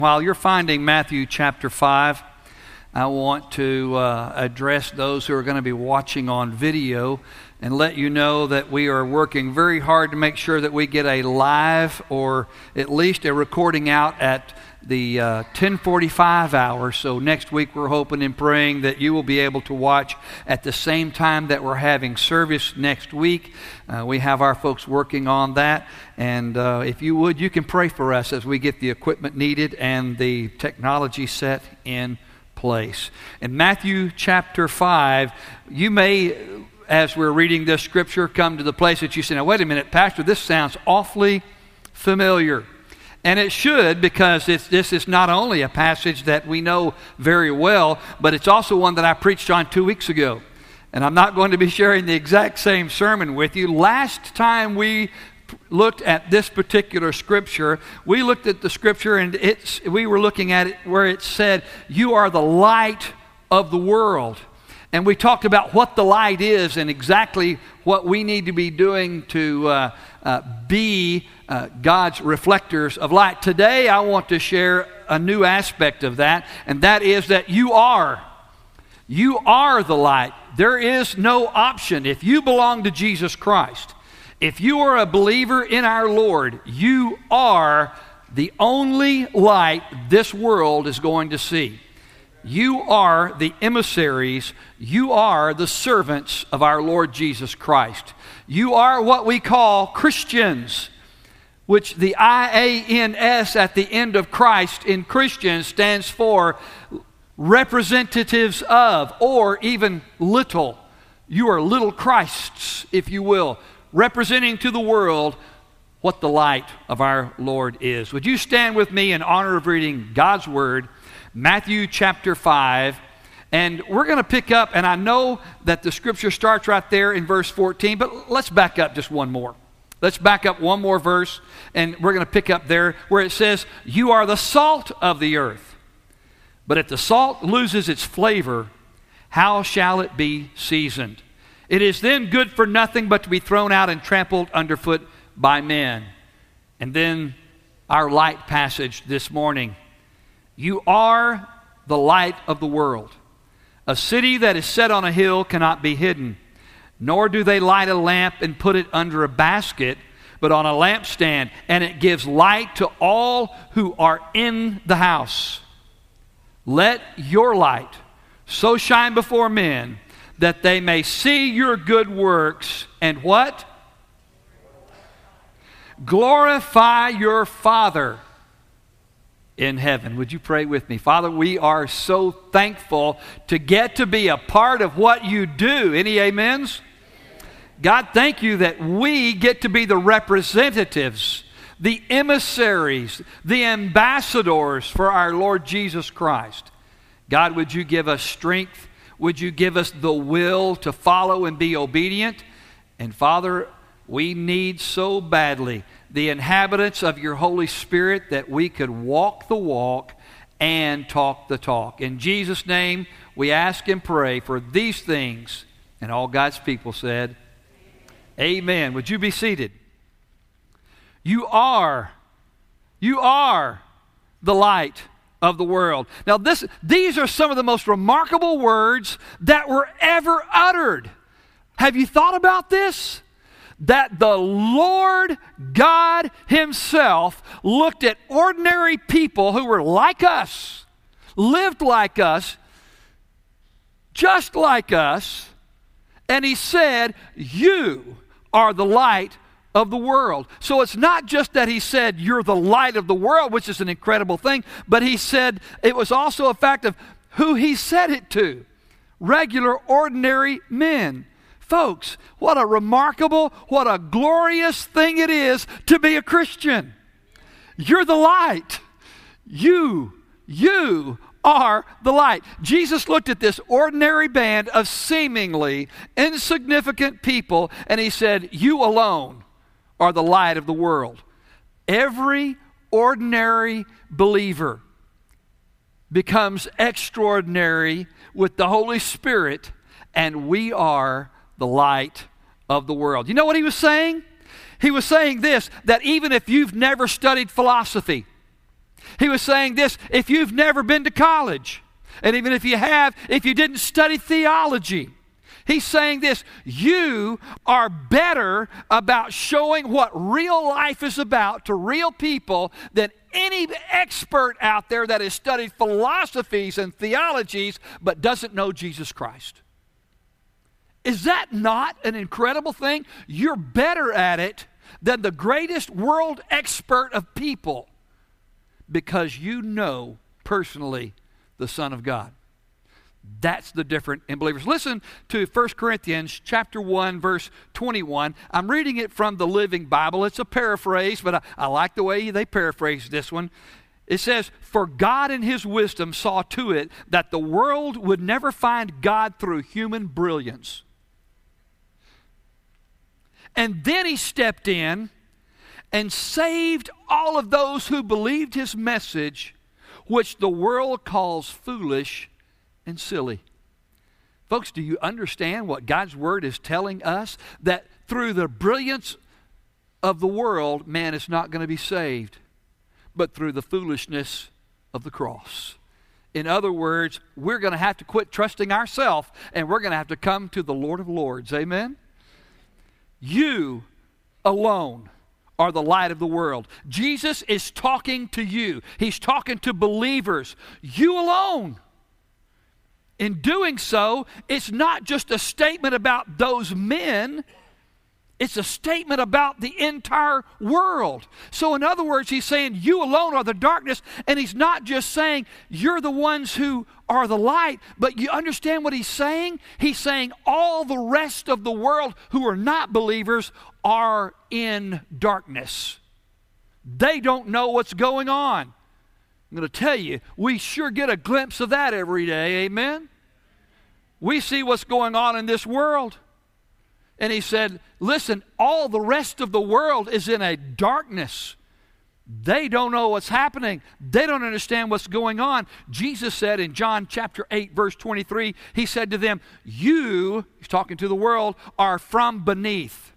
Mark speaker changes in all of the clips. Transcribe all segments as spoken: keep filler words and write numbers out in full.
Speaker 1: While you're finding Matthew chapter five, I want to uh, address those who are going to be watching on video and let you know that we are working very hard to make sure that we get a live or at least a recording out at the uh, ten forty-five hour. So next week we're hoping and praying that you will be able to watch at the same time that we're having service next week. Uh, we have our folks working on that. And uh, if you would, you can pray for us as we get the equipment needed and the technology set in place. In Matthew chapter five, you may, as we're reading this scripture, come to the place that you say, now wait a minute, Pastor, this sounds awfully familiar. And it should, because it's, this is not only a passage that we know very well, but it's also one that I preached on two weeks ago. And I'm not going to be sharing the exact same sermon with you. Last time we looked at this particular scripture, we looked at the scripture and it's, we were looking at it where it said, you are the light of the world. And we talked about what the light is and exactly what we need to be doing to uh, uh, be uh, God's reflectors of light. Today, I want to share a new aspect of that, and that is that you are. You are the light. There is no option. If you belong to Jesus Christ, if you are a believer in our Lord, you are the only light this world is going to see. You are the emissaries, you are the servants of our Lord Jesus Christ. You are what we call Christians, which the I A N S at the end of Christ in Christian stands for representatives of, or even little. You are little Christs, if you will, representing to the world what the light of our Lord is. Would you stand with me in honor of reading God's Word, Matthew chapter five, and we're going to pick up, and I know that the scripture starts right there in verse fourteen, but let's back up just one more. Let's back up one more verse, and we're going to pick up there where it says, you are the salt of the earth. But if the salt loses its flavor, how shall it be seasoned? It is then good for nothing but to be thrown out and trampled underfoot by men. And then our light passage this morning. You are the light of the world. A city that is set on a hill cannot be hidden, nor do they light a lamp and put it under a basket, but on a lampstand, and it gives light to all who are in the house. Let your light so shine before men that they may see your good works and what? Glorify your Father in heaven. Would you pray with me? Father, we are so thankful to get to be a part of what you do. Any amens? God, thank you that we get to be the representatives, the emissaries, the ambassadors for our Lord Jesus Christ. God, would you give us strength? Would you give us the will to follow and be obedient? And Father, we need so badly the inhabitants of your Holy Spirit that we could walk the walk and talk the talk. In Jesus' name, we ask and pray for these things. And all God's people said, amen. Would you be seated? You are, you are the light of the world. Now, this, these are some of the most remarkable words that were ever uttered. Have you thought about this? That the Lord God Himself looked at ordinary people who were like us, lived like us, just like us, and He said, you are the light of the world. So it's not just that He said, you're the light of the world, which is an incredible thing, but He said it was also a fact of who He said it to. Regular, ordinary men. Folks, what a remarkable, what a glorious thing it is to be a Christian. You're the light. You, you are the light. Jesus looked at this ordinary band of seemingly insignificant people and He said, you alone are the light of the world. Every ordinary believer becomes extraordinary with the Holy Spirit, and we are the light of the world. You know what He was saying? He was saying this, that even if you've never studied philosophy, He was saying this, if you've never been to college, and even if you have, if you didn't study theology, he's saying this, you are better about showing what real life is about to real people than any expert out there that has studied philosophies and theologies but doesn't know Jesus Christ. Is that not an incredible thing? You're better at it than the greatest world expert of people because you know personally the Son of God. That's the difference in believers. Listen to First Corinthians chapter one, verse twenty-one. I'm reading it from the Living Bible. It's a paraphrase, but I, I like the way they paraphrase this one. It says, "For God in his wisdom saw to it that the world would never find God through human brilliance. And then he stepped in and saved all of those who believed his message, which the world calls foolish and silly." Folks, do you understand what God's Word is telling us? That through the brilliance of the world, man is not going to be saved, but through the foolishness of the cross. In other words, we're going to have to quit trusting ourselves, and we're going to have to come to the Lord of Lords. Amen? You alone are the light of the world. Jesus is talking to you. He's talking to believers. You alone. In doing so, it's not just a statement about those men. It's a statement about the entire world. So in other words, he's saying you alone are the darkness, and he's not just saying you're the ones who are the light, but you understand what he's saying? He's saying all the rest of the world who are not believers are in darkness. They don't know what's going on. I'm going to tell you, we sure get a glimpse of that every day, amen? We see what's going on in this world. And he said, listen, all the rest of the world is in a darkness. They don't know what's happening. They don't understand what's going on. Jesus said in John chapter eight, verse twenty-three, he said to them, you, he's talking to the world, are from beneath.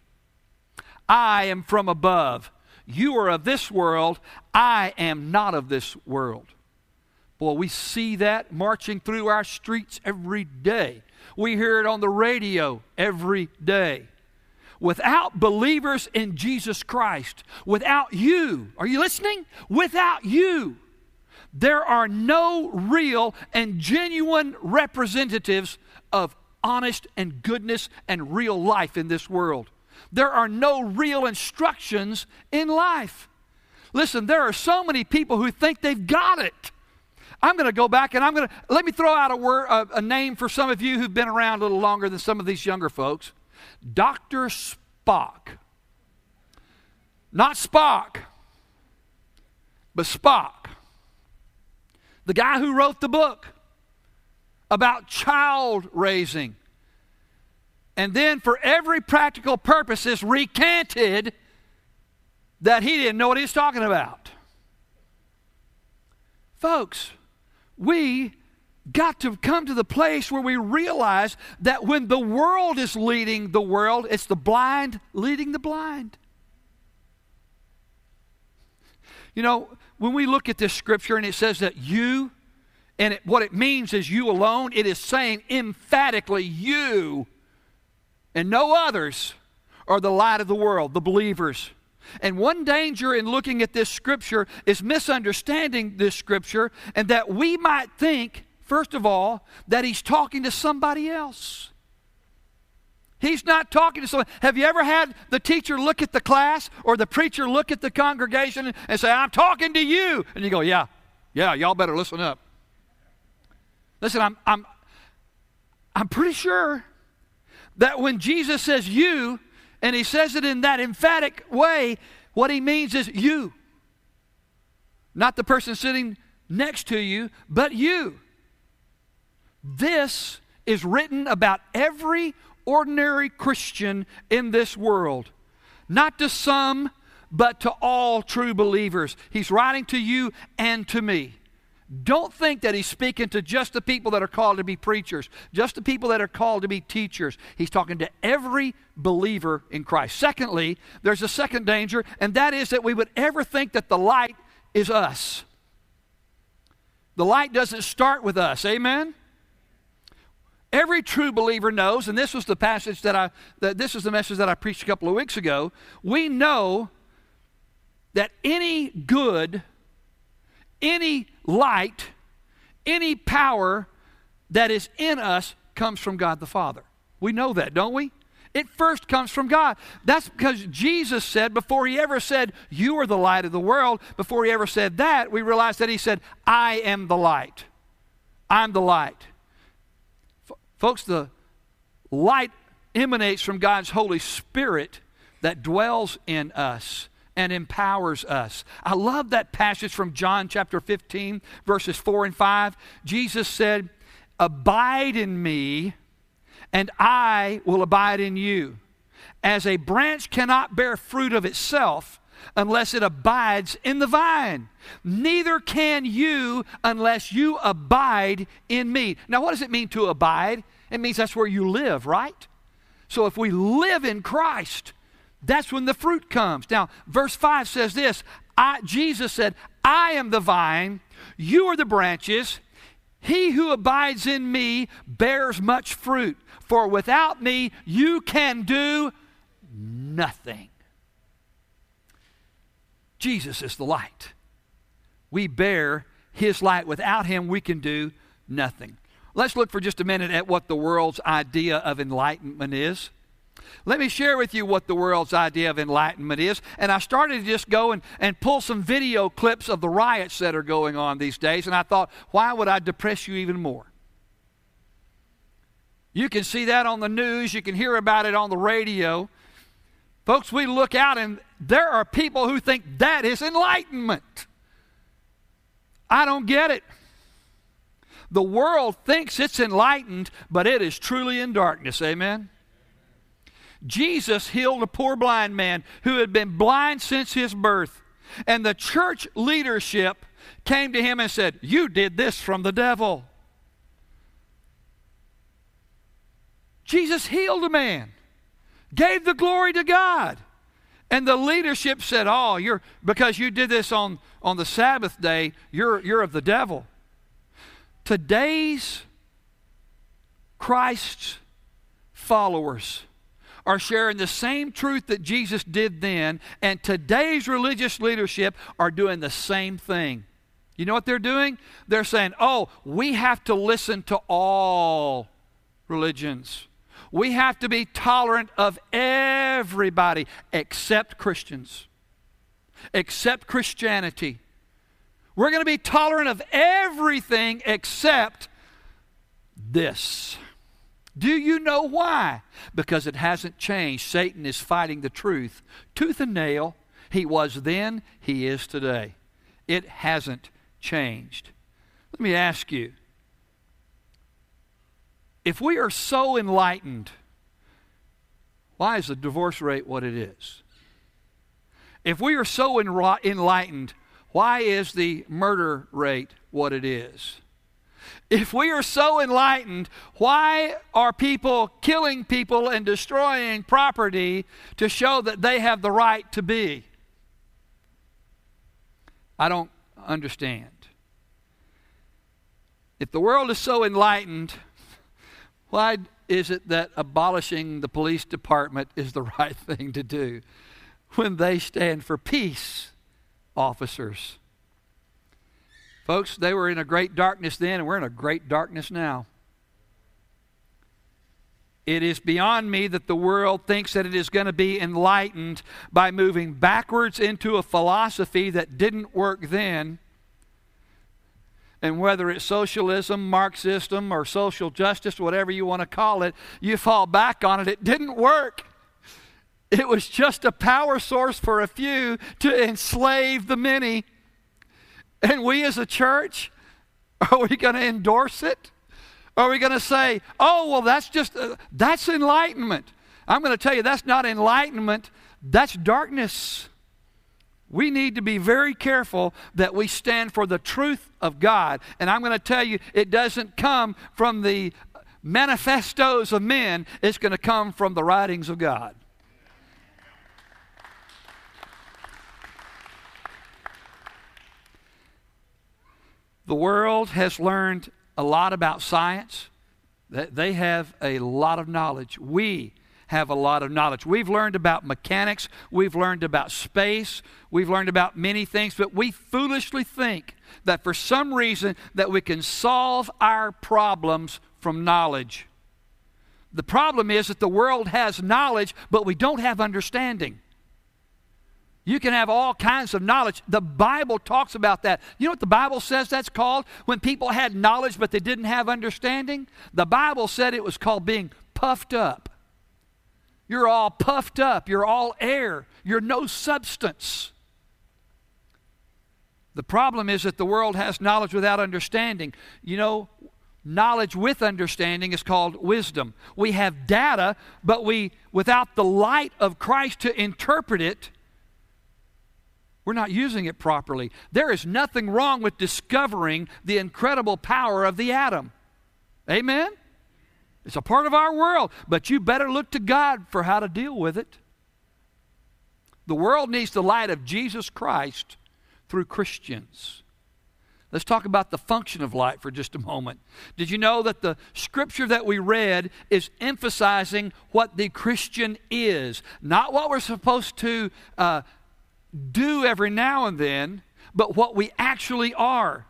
Speaker 1: I am from above. You are of this world. I am not of this world. Boy, we see that marching through our streets every day. We hear it on the radio every day. Without believers in Jesus Christ, without you, are you listening? Without you, there are no real and genuine representatives of honest and goodness and real life in this world. There are no real instructions in life. Listen, there are so many people who think they've got it. I'm going to go back and I'm going to, let me throw out a word, a, a name for some of you who've been around a little longer than some of these younger folks. Doctor Spock. Not Spock, but Spock. The guy who wrote the book about child raising. And then for every practical purpose is recanted that he didn't know what he was talking about. Folks, we got to come to the place where we realize that when the world is leading the world, it's the blind leading the blind. You know, when we look at this scripture and it says that you, and it, what it means is you alone, it is saying emphatically you and no others are the light of the world, the believers. And one danger in looking at this scripture is misunderstanding this scripture, and that we might think, first of all, that he's talking to somebody else. He's not talking to someone. Have you ever had the teacher look at the class or the preacher look at the congregation and say, I'm talking to you? And you go, yeah, yeah, y'all better listen up. Listen, I'm, I'm, I'm pretty sure that when Jesus says you, and he says it in that emphatic way, what he means is you. Not the person sitting next to you, but you. This is written about every ordinary Christian in this world. Not to some, but to all true believers. He's writing to you and to me. Don't think that he's speaking to just the people that are called to be preachers, just the people that are called to be teachers. He's talking to every believer in Christ. Secondly, there's a second danger, and that is that we would ever think that the light is us. The light doesn't start with us. Amen? Every true believer knows, and this was the passage that I, that this is the message that I preached a couple of weeks ago. We know that any good, any light, any power that is in us comes from God the Father. We know that, don't we? It first comes from God. That's because Jesus said, before he ever said, you are the light of the world, before he ever said that, we realize that he said, I am the light. I'm the light. F- folks, the light emanates from God's Holy Spirit that dwells in us and empowers us. I love that passage from John chapter fifteen, verses four and five. Jesus said, abide in me, and I will abide in you. As a branch cannot bear fruit of itself unless it abides in the vine, neither can you unless you abide in me. Now, what does it mean to abide? It means that's where you live, right? So if we live in Christ, that's when the fruit comes. Now, verse five says this, I, Jesus said, I am the vine, you are the branches. He who abides in me bears much fruit, for without me you can do nothing. Jesus is the light. We bear his light. Without him we can do nothing. Let's look for just a minute at what the world's idea of enlightenment is. Let me share with you what the world's idea of enlightenment is. And I started to just go and, and pull some video clips of the riots that are going on these days. And I thought, why would I depress you even more? You can see that on the news. You can hear about it on the radio. Folks, we look out and there are people who think that is enlightenment. I don't get it. The world thinks it's enlightened, but it is truly in darkness. Amen? Jesus healed a poor blind man who had been blind since his birth. And the church leadership came to him and said, you did this from the devil. Jesus healed a man, gave the glory to God. And the leadership said, oh, you're because you did this on, on the Sabbath day, you're, you're of the devil. Today's Christ's followers are sharing the same truth that Jesus did then, and today's religious leadership are doing the same thing. You know what they're doing? They're saying, oh, we have to listen to all religions. We have to be tolerant of everybody except Christians, except Christianity. We're going to be tolerant of everything except this. Do you know why? Because it hasn't changed. Satan is fighting the truth tooth and nail. He was then, he is today. It hasn't changed. Let me ask you, if we are so enlightened, why is the divorce rate what it is? If we are so enlightened, why is the murder rate what it is? If we are so enlightened, why are people killing people and destroying property to show that they have the right to be? I don't understand. If the world is so enlightened, why is it that abolishing the police department is the right thing to do when they stand for peace officers? Folks, they were in a great darkness then, and we're in a great darkness now. It is beyond me that the world thinks that it is going to be enlightened by moving backwards into a philosophy that didn't work then. And whether it's socialism, Marxism, or social justice, whatever you want to call it, you fall back on it. It didn't work. It was just a power source for a few to enslave the many. And we as a church, are we going to endorse it? Are we going to say, oh, well, that's just, uh, that's enlightenment? I'm going to tell you, that's not enlightenment. That's darkness. We need to be very careful that we stand for the truth of God. And I'm going to tell you, it doesn't come from the manifestos of men. It's going to come from the writings of God. The world has learned a lot about science. They have a lot of knowledge. We have a lot of knowledge. We've learned about mechanics. We've learned about space. We've learned about many things, but we foolishly think that for some reason that we can solve our problems from knowledge. The problem is that the world has knowledge, but we don't have understanding. You can have all kinds of knowledge. The Bible talks about that. You know what the Bible says that's called? When people had knowledge but they didn't have understanding? The Bible said it was called being puffed up. You're all puffed up. You're all air. You're no substance. The problem is that the world has knowledge without understanding. You know, knowledge with understanding is called wisdom. We have data, but we, without the light of Christ to interpret it, we're not using it properly. There is nothing wrong with discovering the incredible power of the atom. Amen? It's a part of our world, but you better look to God for how to deal with it. The world needs the light of Jesus Christ through Christians. Let's talk about the function of light for just a moment. Did you know that the scripture that we read is emphasizing what the Christian is? Not what we're supposed to uh, do every now and then, but what we actually are.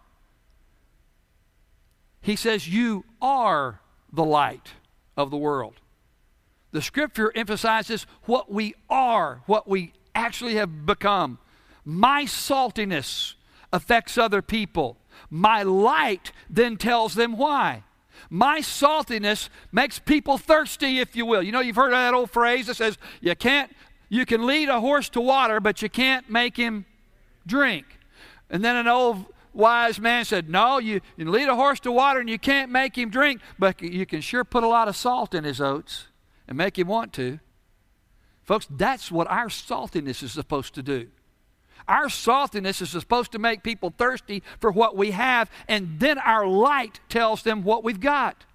Speaker 1: He says, you are the light of the world. The scripture emphasizes what we are, what we actually have become. My saltiness affects other people. My light then tells them why. My saltiness makes people thirsty, if you will. You know, you've heard of that old phrase that says, you can't, you can lead a horse to water, but you can't make him drink. And then an old wise man said, no, you, you can lead a horse to water and you can't make him drink, but you can sure put a lot of salt in his oats and make him want to. Folks, that's what our saltiness is supposed to do. Our saltiness is supposed to make people thirsty for what we have, and then our light tells them what we've got.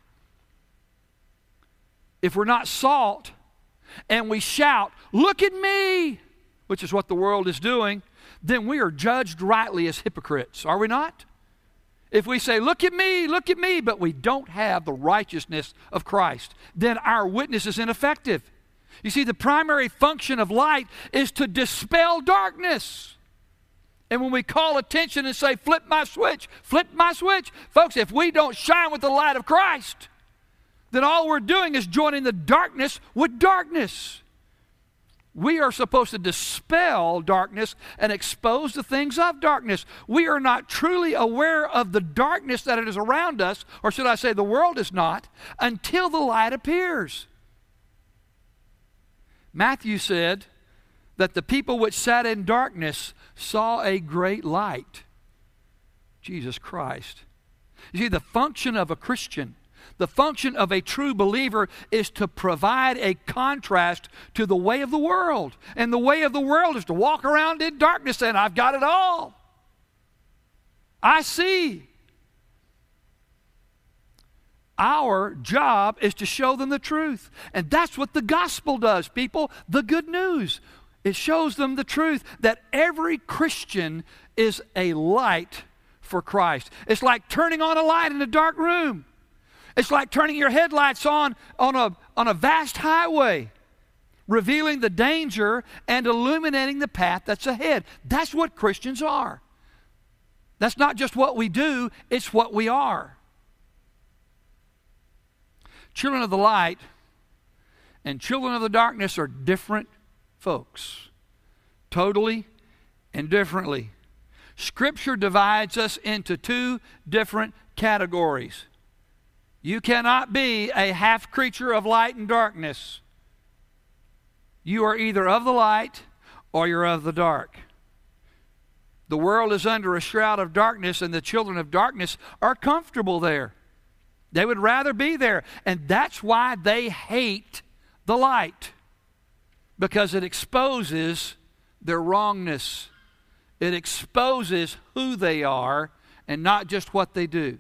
Speaker 1: If we're not salt and we shout, look at me, which is what the world is doing, then we are judged rightly as hypocrites, are we not? If we say, look at me, look at me, but we don't have the righteousness of Christ, then our witness is ineffective. You see, the primary function of light is to dispel darkness. And when we call attention and say, flip my switch, flip my switch, folks, if we don't shine with the light of Christ, then all we're doing is joining the darkness with darkness. We are supposed to dispel darkness and expose the things of darkness. We are not truly aware of the darkness that is around us, or should I say the world is not, until the light appears. Matthew said that the people which sat in darkness saw a great light. Jesus Christ. You see, the function of a Christian, the function of a true believer is to provide a contrast to the way of the world. And the way of the world is to walk around in darkness saying, I've got it all. I see. Our job is to show them the truth. And that's what the gospel does, people. The good news. It shows them the truth that every Christian is a light for Christ. It's like turning on a light in a dark room. It's like turning your headlights on on a, on a vast highway, revealing the danger and illuminating the path that's ahead. That's what Christians are. That's not just what we do, it's what we are. Children of the light and children of the darkness are different folks, totally and differently. Scripture divides us into two different categories. You cannot be a half creature of light and darkness. You are either of the light or you're of the dark. The world is under a shroud of darkness, and the children of darkness are comfortable there. They would rather be there, and that's why they hate the light, because it exposes their wrongness. It exposes who they are and not just what they do.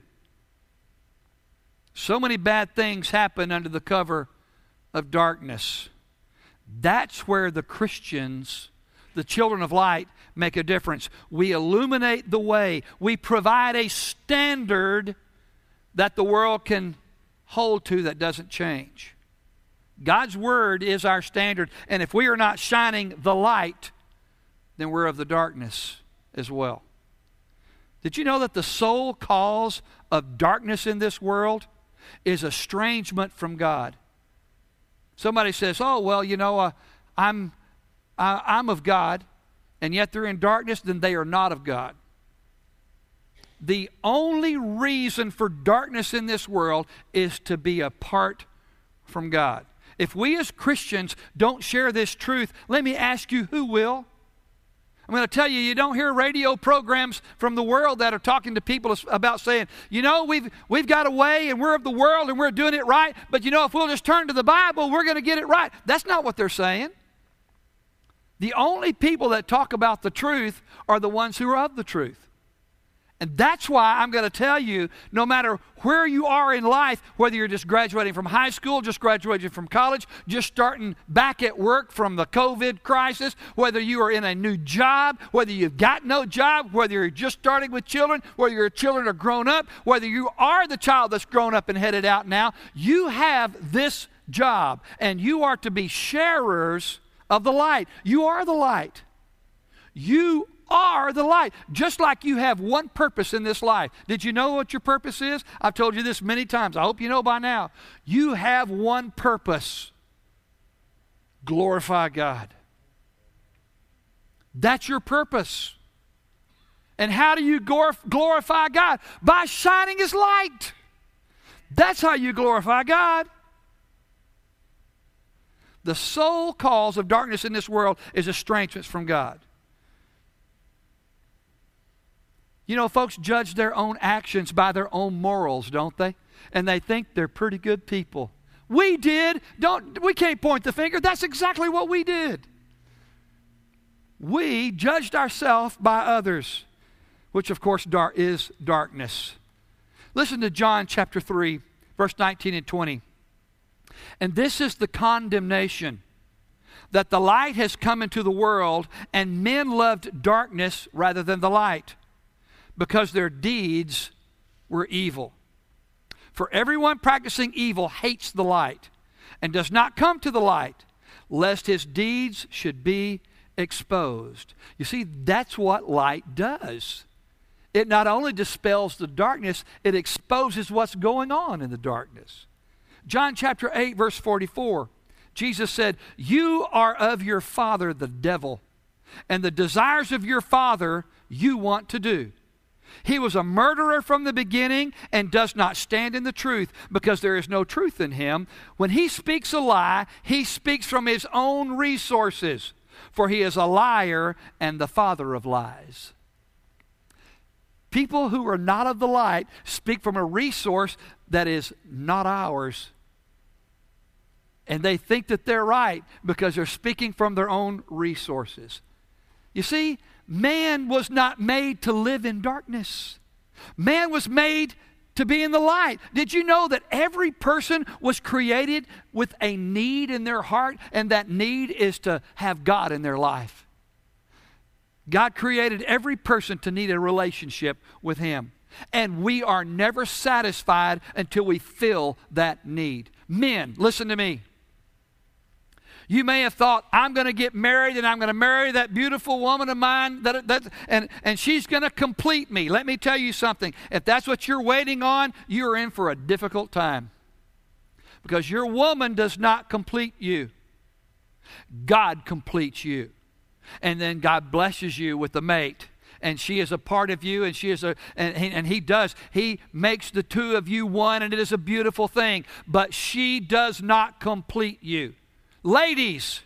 Speaker 1: So many bad things happen under the cover of darkness. That's where the Christians, the children of light make a difference. We illuminate the way. We provide a standard that the world can hold to that doesn't change. God's Word is our standard, and if we are not shining the light, then we're of the darkness as well. Did you know that the sole cause of darkness in this world is estrangement from God? Somebody says, oh, well, you know, uh, I'm, uh, I'm of God, and yet they're in darkness, then they are not of God. The only reason for darkness in this world is to be apart from God. If we as Christians don't share this truth, let me ask you, who will? I'm going to tell you, you don't hear radio programs from the world that are talking to people about saying, you know, we've, we've got a way and we're of the world and we're doing it right, but you know, if we'll just turn to the Bible, we're going to get it right. That's not what they're saying. The only people that talk about the truth are the ones who are of the truth. And that's why I'm going to tell you, no matter where you are in life, whether you're just graduating from high school, just graduating from college, just starting back at work from the COVID crisis, whether you are in a new job, whether you've got no job, whether you're just starting with children, whether your children are grown up, whether you are the child that's grown up and headed out now, you have this job, and you are to be sharers of the light. You are the light. You are the light, just like you have one purpose in this life. Did you know what your purpose is? I've told you this many times. I hope you know by now. You have one purpose: glorify God. That's your purpose. And how do you glorify God? By shining His light. That's how you glorify God. The sole cause of darkness in this world is estrangement from God. You know, folks judge their own actions by their own morals, don't they? And they think they're pretty good people. We did. Don't, we can't point the finger. That's exactly what we did. We judged ourselves by others, which of course dar- is darkness. Listen to John chapter three, verse nineteen and twenty. And this is the condemnation, that the light has come into the world, and men loved darkness rather than the light, because their deeds were evil. For everyone practicing evil hates the light and does not come to the light, lest his deeds should be exposed. You see, that's what light does. It not only dispels the darkness, it exposes what's going on in the darkness. John chapter eight, verse forty-four, Jesus said, you are of your father, the devil, and the desires of your father you want to do. He was a murderer from the beginning and does not stand in the truth, because there is no truth in him. When he speaks a lie, he speaks from his own resources, for he is a liar and the father of lies. People who are not of the light speak from a resource that is not ours. And they think that they're right because they're speaking from their own resources. You see, man was not made to live in darkness. Man was made to be in the light. Did you know that every person was created with a need in their heart, and that need is to have God in their life? God created every person to need a relationship with Him. And we are never satisfied until we fill that need. Men, listen to me. You may have thought, I'm going to get married and I'm going to marry that beautiful woman of mine, that, that, and, and she's going to complete me. Let me tell you something. If that's what you're waiting on, you're in for a difficult time. Because your woman does not complete you. God completes you. And then God blesses you with a mate. And she is a part of you, and she is a, and he, and he does. He makes the two of you one, and it is a beautiful thing. But she does not complete you. Ladies,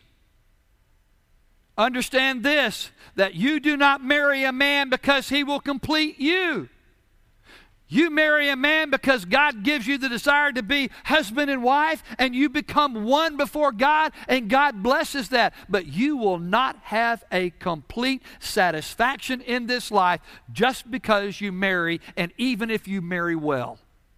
Speaker 1: understand this, that you do not marry a man because he will complete you. You marry a man because God gives you the desire to be husband and wife, and you become one before God, and God blesses that. But you will not have a complete satisfaction in this life just because you marry, and even if you marry well.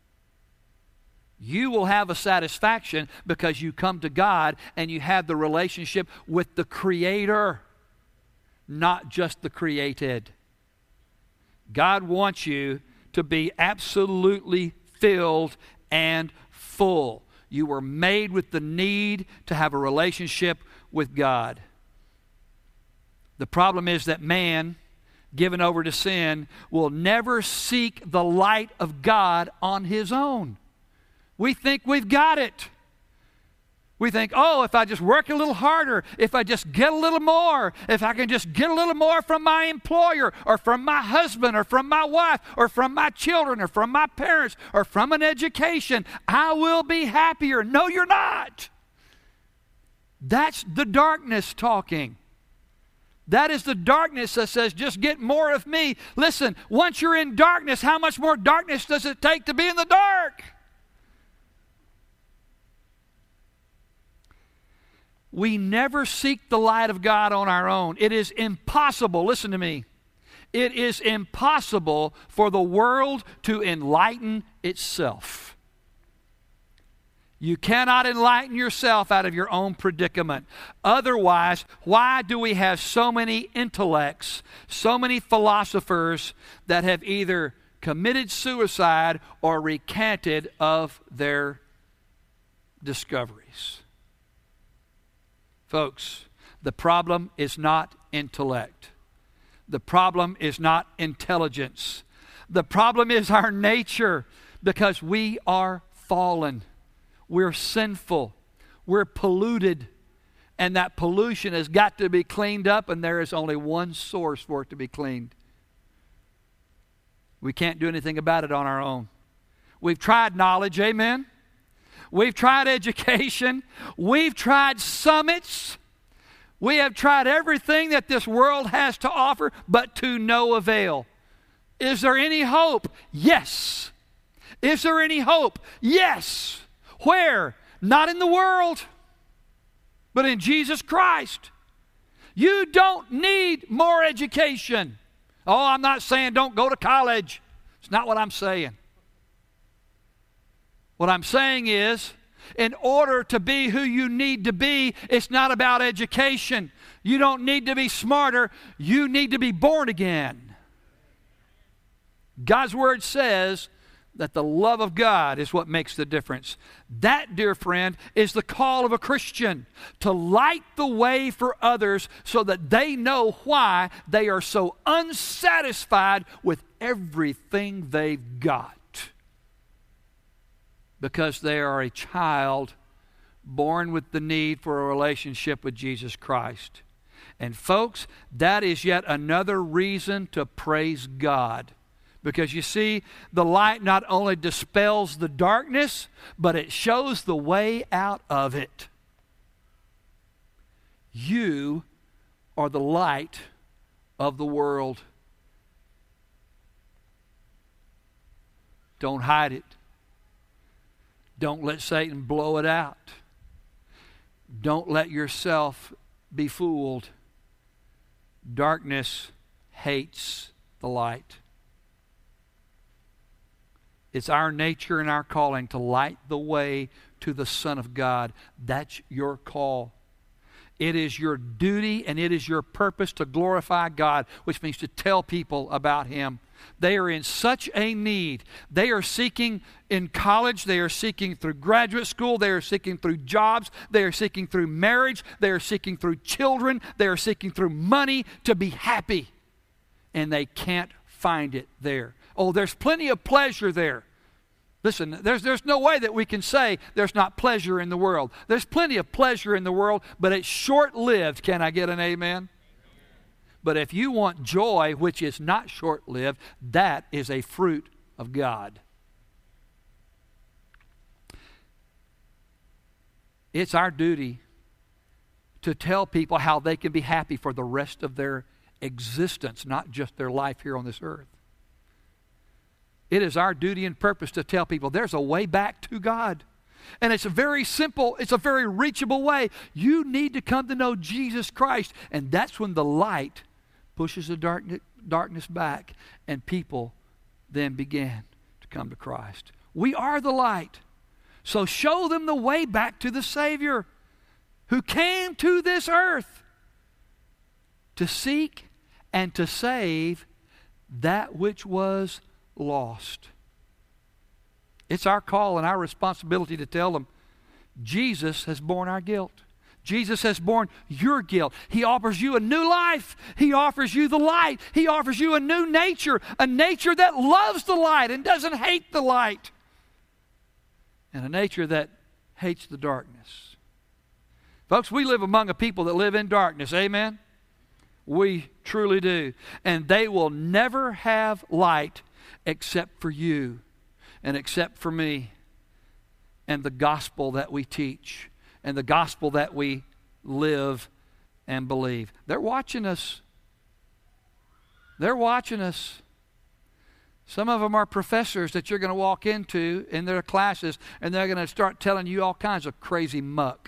Speaker 1: You will have a satisfaction because you come to God and you have the relationship with the Creator. not just the created. God wants you to be absolutely filled and full. You were made with the need to have a relationship with God. The problem is that man, given over to sin, will never seek the light of God on his own. We think we've got it. We think, oh, if I just work a little harder, if I just get a little more, if I can just get a little more from my employer or from my husband or from my wife or from my children or from my parents or from an education, I will be happier. No, you're not. That's the darkness talking. That is the darkness that says, just get more of me. Listen, once you're in darkness, how much more darkness does it take to be in the dark? We never seek the light of God on our own. It is impossible, listen to me, it is impossible for the world to enlighten itself. You cannot enlighten yourself out of your own predicament. Otherwise, why do we have so many intellects, so many philosophers that have either committed suicide or recanted of their discoveries? Folks, the problem is not intellect. The problem is not intelligence. The problem is our nature, because we are fallen. We're sinful. We're polluted. And that pollution has got to be cleaned up, and there is only one source for it to be cleaned. We can't do anything about it on our own. We've tried knowledge, amen? We've tried education. We've tried summits. We have tried everything that this world has to offer, but to no avail. Is there any hope? Yes. Is there any hope? Yes. Where? Not in the world, but in Jesus Christ. You don't need more education. Oh, I'm not saying don't go to college. It's not what I'm saying. What I'm saying is, in order to be who you need to be, it's not about education. You don't need to be smarter. You need to be born again. God's Word says that the love of God is what makes the difference. That, dear friend, is the call of a Christian, to light the way for others so that they know why they are so unsatisfied with everything they've got. Because they are a child born with the need for a relationship with Jesus Christ. And folks, that is yet another reason to praise God. Because you see, the light not only dispels the darkness, but it shows the way out of it. You are the light of the world. Don't hide it. Don't let Satan blow it out. Don't let yourself be fooled. Darkness hates the light. It's our nature and our calling to light the way to the Son of God. That's your call. It is your duty and it is your purpose to glorify God, which means to tell people about Him. They are in such a need. They are seeking in college. They are seeking through graduate school. They are seeking through jobs. They are seeking through marriage. They are seeking through children. They are seeking through money to be happy. And they can't find it there. Oh, there's plenty of pleasure there. Listen, there's, there's no way that we can say there's not pleasure in the world. There's plenty of pleasure in the world, but it's short-lived. Can I get an amen? But if you want joy, which is not short-lived, that is a fruit of God. It's our duty to tell people how they can be happy for the rest of their existence, not just their life here on this earth. It is our duty and purpose to tell people there's a way back to God. And it's a very simple, it's a very reachable way. You need to come to know Jesus Christ. And that's when the light pushes the darkness, darkness back, and people then began to come to Christ. We are the light. So show them the way back to the Savior who came to this earth to seek and to save that which was lost. It's our call and our responsibility to tell them, Jesus has borne our guilt. Jesus has borne your guilt. He offers you a new life. He offers you the light. He offers you a new nature, a nature that loves the light and doesn't hate the light, and a nature that hates the darkness. Folks, we live among a people that live in darkness. Amen? We truly do. And they will never have light except for you and except for me and the gospel that we teach and the gospel that we live and believe. They're watching us. They're watching us. Some of them are professors that you're going to walk into in their classes, and they're going to start telling you all kinds of crazy muck.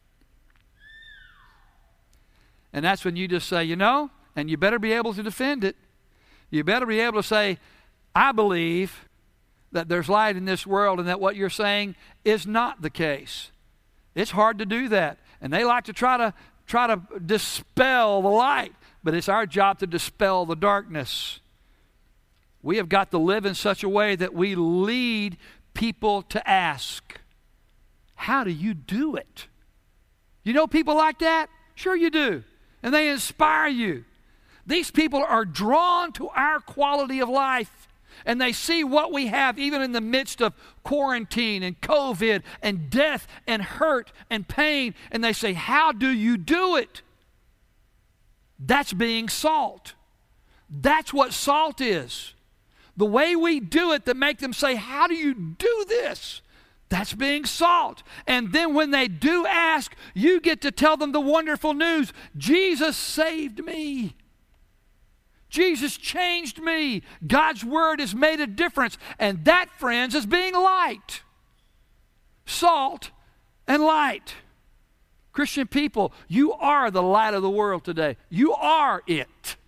Speaker 1: And that's when you just say, you know, and you better be able to defend it. You better be able to say, I believe that there's light in this world and that what you're saying is not the case. It's hard to do that. And they like to try to try to dispel the light, but it's our job to dispel the darkness. We have got to live in such a way that we lead people to ask, how do you do it? You know people like that? Sure you do. And they inspire you. These people are drawn to our quality of life. And they see what we have even in the midst of quarantine and COVID and death and hurt and pain. And they say, how do you do it? That's being salt. That's what salt is. The way we do it that make them say, how do you do this? That's being salt. And then when they do ask, you get to tell them the wonderful news. Jesus saved me. Jesus changed me. God's word has made a difference. And that, friends, is being light. Salt and light. Christian people, you are the light of the world today. You are it.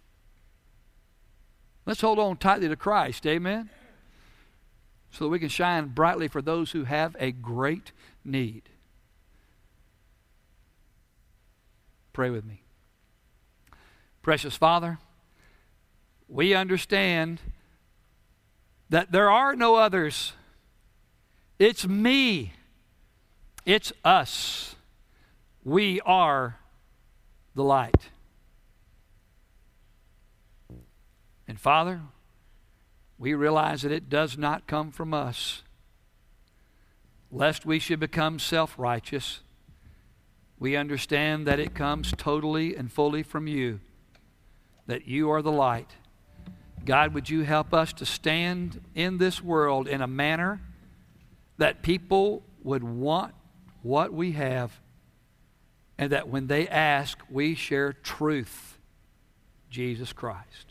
Speaker 1: Let's hold on tightly to Christ, amen? So that we can shine brightly for those who have a great need. Pray with me. Precious Father, we understand that there are no others. It's me. It's us. We are the light. And Father, we realize that it does not come from us. Lest we should become self-righteous, we understand that it comes totally and fully from you, that you are the light. God, would you help us to stand in this world in a manner that people would want what we have, and that when they ask, we share truth, Jesus Christ.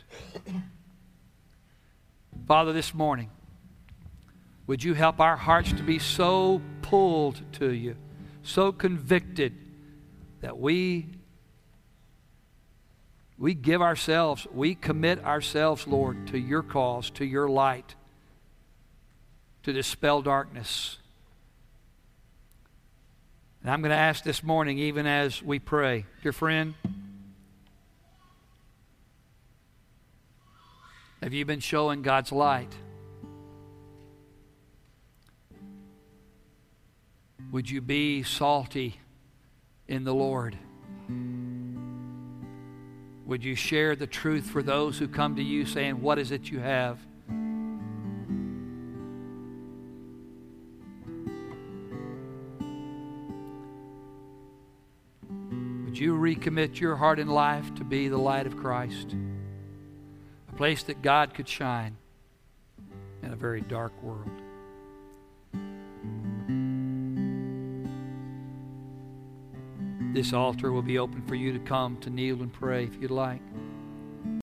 Speaker 1: Father, this morning, would you help our hearts to be so pulled to you, so convicted, that we, we give ourselves, we commit ourselves, Lord, to your cause, to your light, to dispel darkness. And I'm going to ask this morning, even as we pray, dear friend, have you been showing God's light? Would you be salty in the Lord? Would you share the truth for those who come to you saying, what is it you have? Would you recommit your heart and life to be the light of Christ? A place that God could shine in a very dark world. This altar will be open for you to come to kneel and pray if you'd like.